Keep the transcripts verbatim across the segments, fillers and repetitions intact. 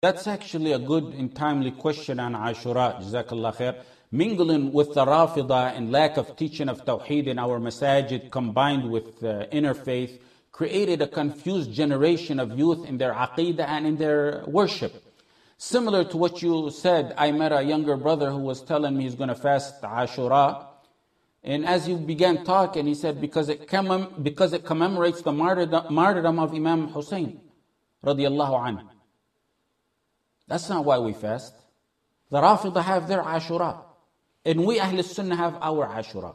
That's actually a good and timely question on Ashura, Jazakallah khair. Mingling with the Rafidah and lack of teaching of Tawheed in our masajid combined with uh, interfaith created a confused generation of youth in their aqidah and in their worship. Similar to what you said, I met a younger brother who was telling me he's going to fast Ashura. And as he began talking, he said, because it, commem- because it commemorates the martyrdom, martyrdom of Imam Hussein, radiyallahu anhu. That's not why we fast. The Rafidah have their Ashura. And we Ahl Sunnah have our Ashura.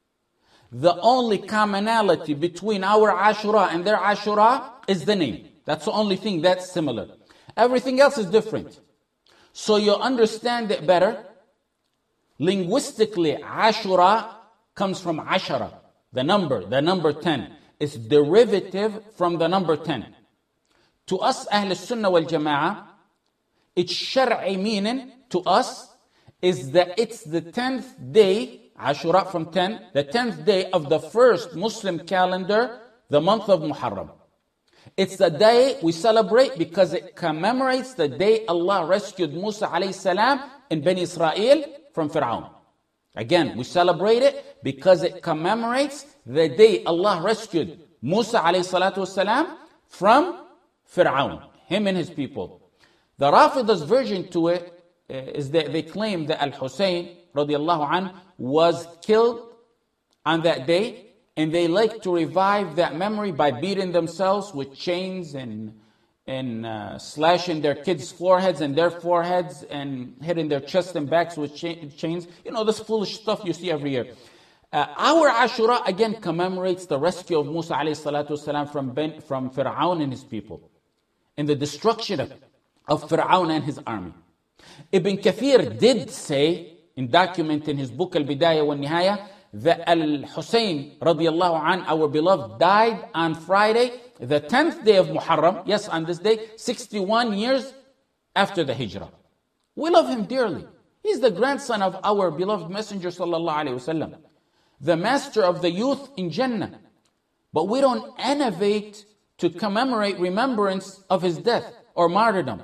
The only commonality between our Ashura and their Ashura is the name. That's the only thing that's similar. Everything else is different. So you understand it better. Linguistically, Ashura comes from Ashara, the number, the number ten. It's derivative from the number ten. To us, Ahl Sunnah wal Jama'ah, its Shar'i meaning to us is that it's the tenth day, Ashura from ten, the tenth day of the first Muslim calendar, the month of Muharram. It's the day we celebrate because it commemorates the day Allah rescued Musa alayhi salam and Bani Israel from Fir'aun. Again, we celebrate it because it commemorates the day Allah rescued Musa alayhi salatu wasalam from Fir'aun, him and his people. The Rafidah's version to it uh, is that they claim that Al-Hussein radiallahu anhu was killed on that day, and they like to revive that memory by beating themselves with chains and and uh, slashing their kids' foreheads and their foreheads and hitting their chests and backs with cha- chains. You know, this foolish stuff you see every year. Uh, our Ashura again commemorates the rescue of Musa alayhi salatu wasalam from, ben, from Fir'aun and his people, and the destruction of, of Fir'aun and his army. Ibn Kathir did say, in documenting his book Al-Bidayah wa Nihaya, that Al-Hussein radiallahu an, our beloved, died on Friday, the tenth day of Muharram, yes, on this day, sixty-one years after the Hijrah. We love him dearly. He's the grandson of our beloved Messenger sallallahu alaihi wasallam, the master of the youth in Jannah. But we don't innovate to commemorate remembrance of his death or martyrdom.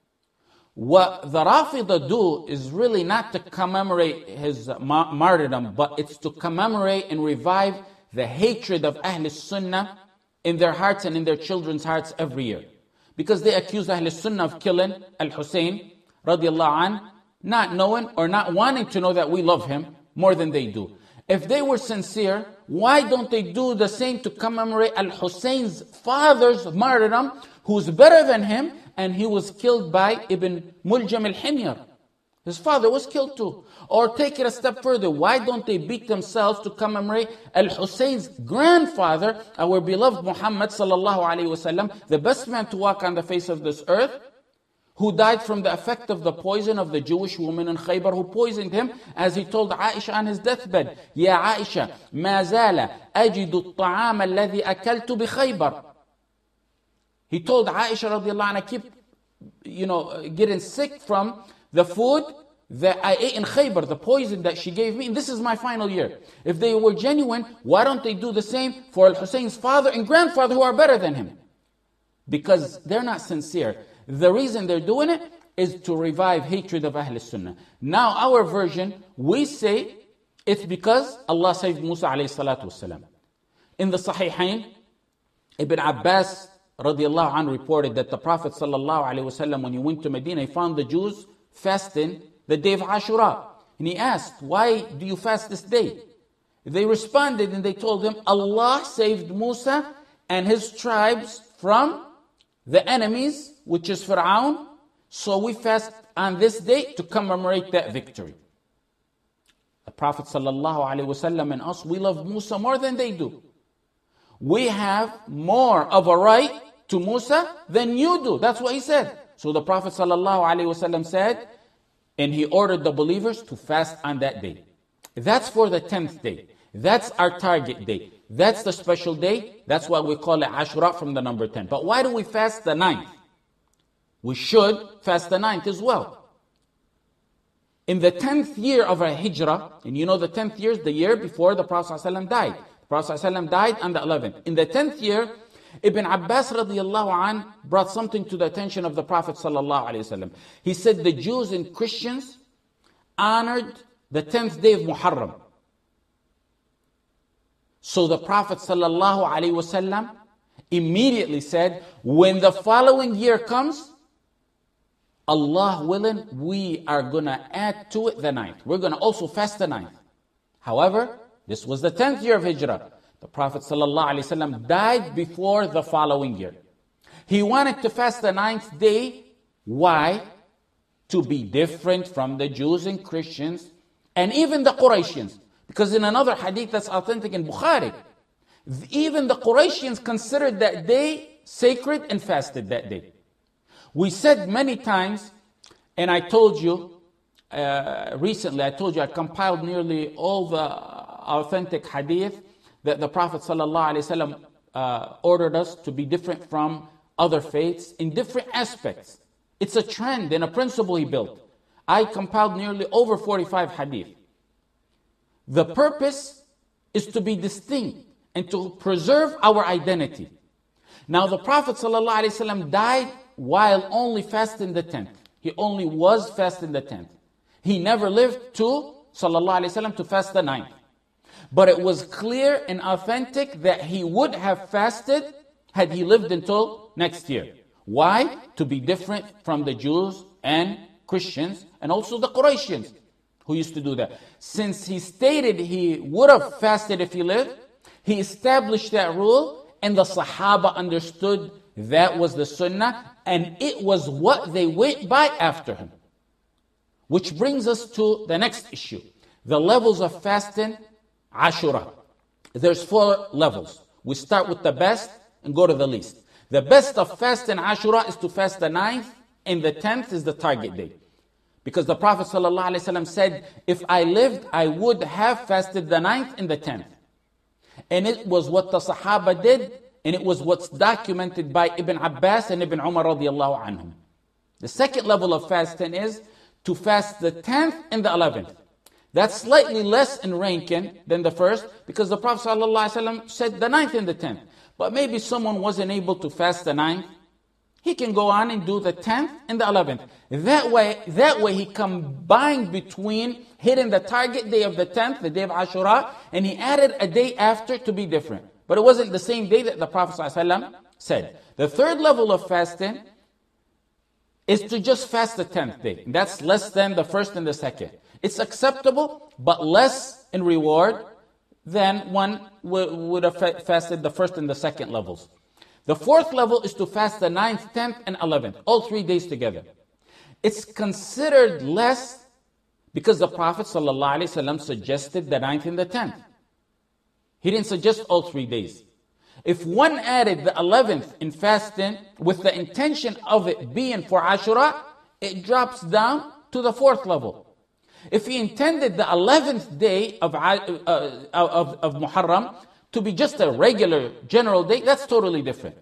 What the Rafidah do is really not to commemorate his ma- martyrdom, but it's to commemorate and revive the hatred of Ahl Sunnah in their hearts and in their children's hearts every year. Because they accuse Ahl Sunnah of killing Al-Hussein radiallahu anh, not knowing or not wanting to know that we love him more than they do. If they were sincere, why don't they do the same to commemorate Al-Hussein's father's martyrdom, who's better than him, and he was killed by Ibn Muljam al-Himyar. His father was killed too. Or take it a step further, why don't they beat themselves to commemorate Al-Hussein's grandfather, our beloved Muhammad sallallahu alayhi wasallam, the best man to walk on the face of this earth, who died from the effect of the poison of the Jewish woman in Khaybar who poisoned him, as he told Aisha on his deathbed, Ya Aisha, ma zala ajidu at-ta'am alladhi akaltu bi Khaybar. He told Aisha radiallahu anha, I keep, you know, getting sick from the food that I ate in Khaybar, the poison that she gave me, and this is my final year. If they were genuine, why don't they do the same for Al-Hussein's father and grandfather who are better than him? Because they're not sincere. The reason they're doing it is to revive hatred of Ahl Sunnah. Now our version, we say it's because Allah saved Musa alayhi salatu wasalam. In the Sahihain, Ibn Abbas radiallahu anhu reported that the Prophet sallallahu alayhi wasallam, when he went to Medina, he found the Jews fasting the day of Ashura. And he asked, why do you fast this day? They responded and they told him, Allah saved Musa and his tribes from the enemies, which is Fir'aun, so we fast on this day to commemorate that victory. The Prophet sallallahu alaihi wasallam and us, we love Musa more than they do. We have more of a right to Musa than you do. That's what he said. So the Prophet sallallahu alaihi wasallam said, and he ordered the believers to fast on that day. That's for the tenth day. That's our target day. That's the special day. That's why we call it Ashura from the number ten. But why do we fast the ninth? We should fast the ninth as well. In the tenth year of our Hijrah, and you know the tenth year is the year before the Prophet ﷺ died. The Prophet ﷺ died on the eleventh. In the tenth year, Ibn Abbas radiallahu anh brought something to the attention of the Prophet sallallahu alaihi wasallam. He said the Jews and Christians honored the tenth day of Muharram. So the Prophet sallallahu alaihi wasallam immediately said, when the following year comes, Allah willing, we are going to add to it the ninth. We're going to also fast the ninth. However, this was the tenth year of Hijrah. The Prophet ﷺ died before the following year. He wanted to fast the ninth day. Why? To be different from the Jews and Christians and even the Quraishians. Because in another hadith that's authentic in Bukhari, even the Quraishians considered that day sacred and fasted that day. We said many times, and I told you uh, recently, I told you I compiled nearly all the authentic hadith that the Prophet ﷺ uh, ordered us to be different from other faiths in different aspects. It's a trend and a principle he built. I compiled nearly over forty-five hadith. The purpose is to be distinct and to preserve our identity. Now the Prophet ﷺ died while only fasting the tenth. He only was fasting the tenth. He never lived to, sallallahu alaihi wasallam, to fast the ninth. But it was clear and authentic that he would have fasted had he lived until next year. Why? To be different from the Jews and Christians and also the Quraishians who used to do that. Since he stated he would have fasted if he lived, he established that rule and the Sahaba understood that was the Sunnah and it was what they went by after him. Which brings us to the next issue. The levels of fasting, Ashura. There's four levels. We start with the best and go to the least. The best of fasting Ashura is to fast the ninth and the tenth is the target day. Because the Prophet ﷺ said, if I lived, I would have fasted the ninth and the tenth. And it was what the Sahaba did, and it was what's documented by Ibn Abbas and Ibn Umar radiallahu anhum. The second level of fasting is to fast the tenth and the eleventh. That's slightly less in ranking than the first, because the Prophet ﷺ said the ninth and the tenth. But maybe someone wasn't able to fast the ninth. He can go on and do the tenth and the eleventh. That way, that way he combined between hitting the target day of the tenth, the day of Ashura, and he added a day after to be different. But it wasn't the same day that the Prophet ﷺ said. The third level of fasting is to just fast the tenth day. And that's less than the first and the second. It's acceptable, but less in reward than one would have fasted the first and the second levels. The fourth level is to fast the ninth, tenth, and eleventh, all three days together. It's considered less because the Prophet ﷺ suggested the ninth and the tenth. He didn't suggest all three days. If one added the eleventh in fasting with the intention of it being for Ashura, it drops down to the fourth level. If he intended the eleventh day of, uh, of, of Muharram to be just a regular general day, that's totally different.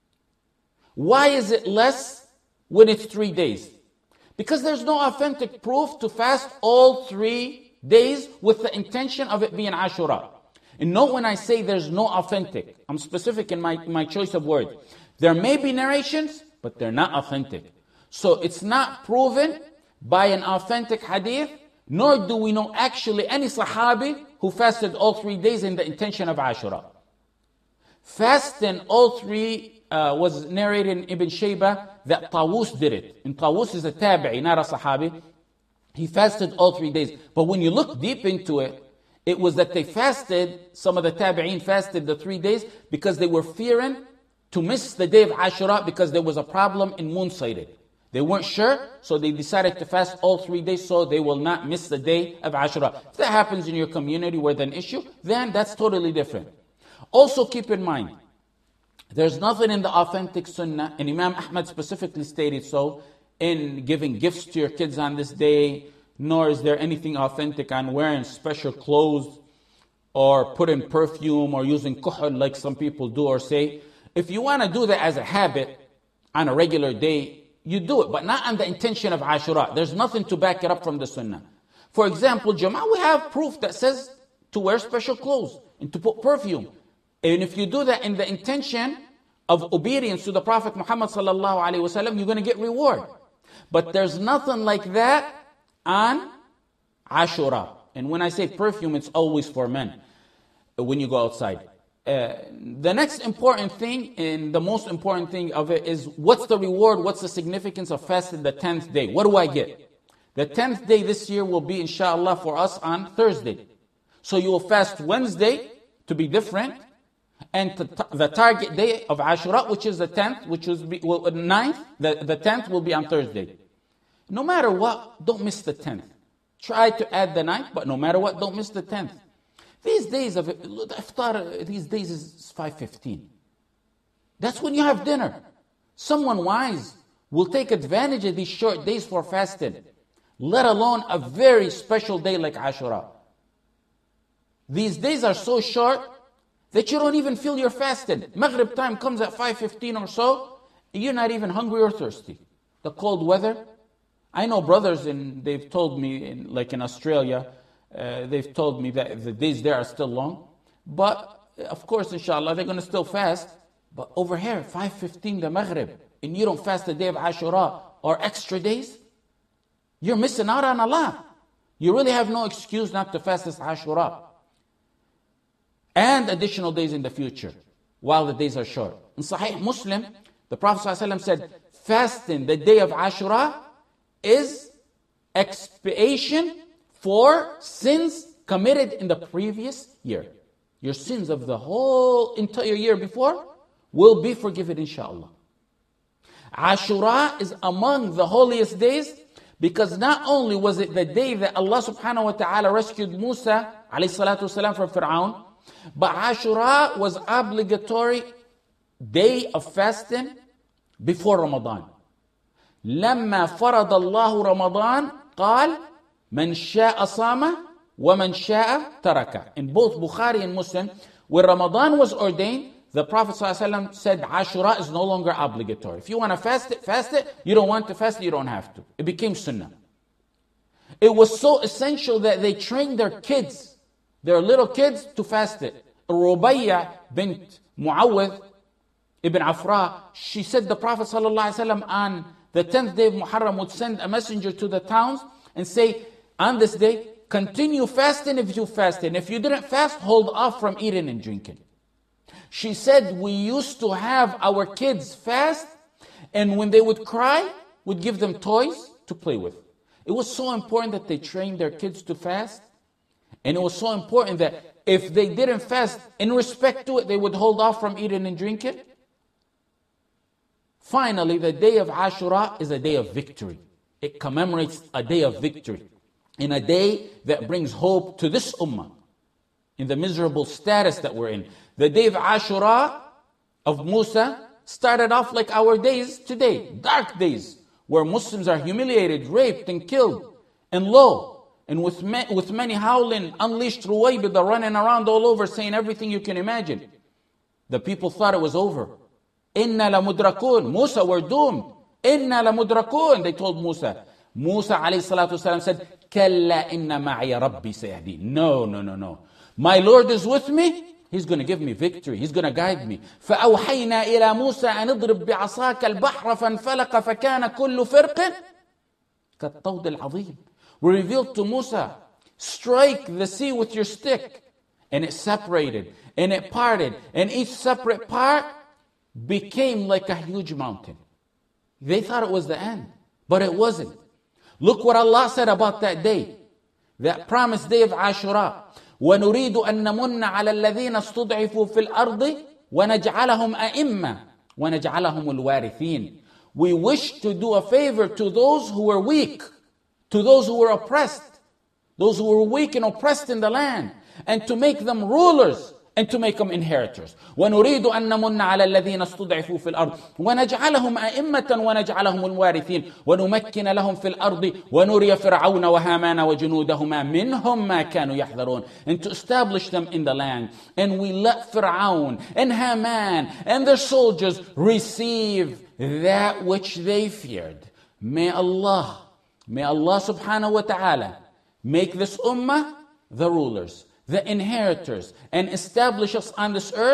Why is it less when it's three days? Because there's no authentic proof to fast all three days with the intention of it being Ashura. And note when I say there's no authentic, I'm specific in my, my choice of words. There may be narrations, but they're not authentic. So it's not proven by an authentic hadith, nor do we know actually any Sahabi who fasted all three days in the intention of Ashura. Fasting all three uh, was narrated in Ibn Shaybah that Tawus did it. And Tawus is a tabi'i, not a Sahabi. He fasted all three days. But when you look deep into it, it was that they fasted, some of the tabi'in fasted the three days because they were fearing to miss the day of Ashura because there was a problem in moon sighting. They weren't sure, so they decided to fast all three days so they will not miss the day of Ashura. If that happens in your community where there's an issue, then that's totally different. Also keep in mind, there's nothing in the authentic sunnah, and Imam Ahmad specifically stated so, in giving gifts to your kids on this day, nor is there anything authentic on wearing special clothes or putting perfume or using kuhl like some people do or say. If you want to do that as a habit on a regular day, you do it, but not on the intention of Ashura. There's nothing to back it up from the sunnah. For example, Jama'ah, we have proof that says to wear special clothes and to put perfume. And if you do that in the intention of obedience to the Prophet Muhammad sallallahu alaihi wasallam, you're going to get reward. But there's nothing like that on Ashura. And when I say perfume, it's always for men when you go outside. Uh, the next important thing, and the most important thing of it, is what's the reward, what's the significance of fasting the tenth day? What do I get? The tenth day this year will be, inshallah, for us on Thursday. So you will fast Wednesday to be different, and the target day of Ashura, which is the tenth, which is the well, ninth, the, the tenth will be on Thursday. No matter what, don't miss the tenth. Try to add the ninth, but no matter what, don't miss the tenth. These days of iftar, these days is five fifteen. That's when you have dinner. Someone wise will take advantage of these short days for fasting, let alone a very special day like Ashura. These days are so short that you don't even feel you're fasted. Maghrib time comes at five fifteen or so, and you're not even hungry or thirsty. The cold weather. I know brothers, and they've told me, in, like in Australia, uh, they've told me that the days there are still long. But, of course, inshallah, they're going to still fast. But over here, five fifteen the Maghrib, and you don't fast the day of Ashura or extra days, you're missing out on Allah. You really have no excuse not to fast this Ashura. And additional days in the future, while the days are short. In Sahih Muslim, the Prophet ﷺ said, fasting the day of Ashura is expiation for sins committed in the previous year. Your sins of the whole entire year before will be forgiven, inshallah. Ashura is among the holiest days because not only was it the day that Allah subhanahu wa ta'ala rescued Musa alayhi salatu wasalam from Fir'aun, but Ashura was obligatory day of fasting before Ramadan. لما فرض الله رمضان قال من شاء صام ومن شاء ترك. In both Bukhari and Muslim, when Ramadan was ordained, the Prophet ﷺ said Ashura is no longer obligatory. If you want to fast it, fast it. You don't want to fast it, you don't have to. It became sunnah. It was so essential that they trained their kids, their little kids, to fast it. Rubayya bint Muawwidh ibn Afra, she said the Prophet ﷺ on the tenth day of Muharram would send a messenger to the towns and say, on this day, continue fasting if you fasted. If you didn't fast, hold off from eating and drinking. She said, we used to have our kids fast, and when they would cry, we'd give them toys to play with. It was so important that they trained their kids to fast, and it was so important that if they didn't fast in respect to it, they would hold off from eating and drinking. Finally, the day of Ashura is a day of victory. It commemorates a day of victory, in a day that brings hope to this ummah, in the miserable status that we're in. The day of Ashura of Musa started off like our days today, dark days, where Muslims are humiliated, raped, and killed, and low, and with, ma- with many howling, unleashed Ruwaybida running around all over saying everything you can imagine. The people thought it was over. Inna lamudrakun. Musa, we're doomed. Inna lamudrakun. They told Musa. Musa alayhi salatu wasalam said, Kalla inna ma'iya rabbi sayahdin. No, no, no, no. My Lord is with me. He's going to give me victory. He's going to guide me. فَأَوْحَيْنَا إِلَى مُوسَى أَنِ اضْرِبْ بِعَصَاكَ الْبَحْرَ فَانْفَلَقَ فَكَانَ كُلُّ فِرْقٍ كَالطَّوْدِ الْعَظِيمِ. We revealed to Musa, strike the sea with your stick. And it separated, and it parted, and each separate part became like a huge mountain. They thought it was the end, but it wasn't. Look what Allah said about that day, that promised day of Ashura. وَنُرِيدُ أَن نَمُنَّ عَلَى الَّذِينَ اسْتُضْعِفُوا فِي الْأَرْضِ وَنَجْعَلَهُمْ أَئِمَّةً وَنَجْعَلَهُمُ الْوَارِثِينَ. We wish to do a favor to those who were weak, to those who were oppressed, those who were weak and oppressed in the land, and to make them rulers and to make them inheritors. وَنُرِيدُ أَن نَمُنَّ عَلَى الَّذِينَ اسْتُضْعِفُوا فِي الْأَرْضِ وَنَجْعَلَهُمْ أَئِمَّةً وَنَجْعَلَهُمُ الْوَارِثِينَ وَنُمَكِّنَ لَهُمْ فِي الْأَرْضِ وَنُرِيَ فِرْعَوْنَ وَهَامَانَ وَجُنُودَهُمَا مِنْهُمْ مَا كَانُوا يَحْذَرُونَ. And to establish them in the land. And we let Fir'aun and Haman and their soldiers receive that which they feared. May Allah, may Allah subhanahu wa ta'ala make this ummah the rulers, the inheritors, and establish us on this earth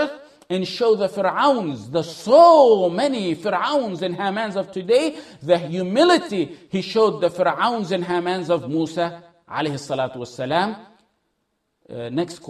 and show the Fir'auns, the so many Fir'auns and Hamans of today, the humility he showed the Fir'auns and Hamans of Musa alayhi salatu wassalam. Uh, next question.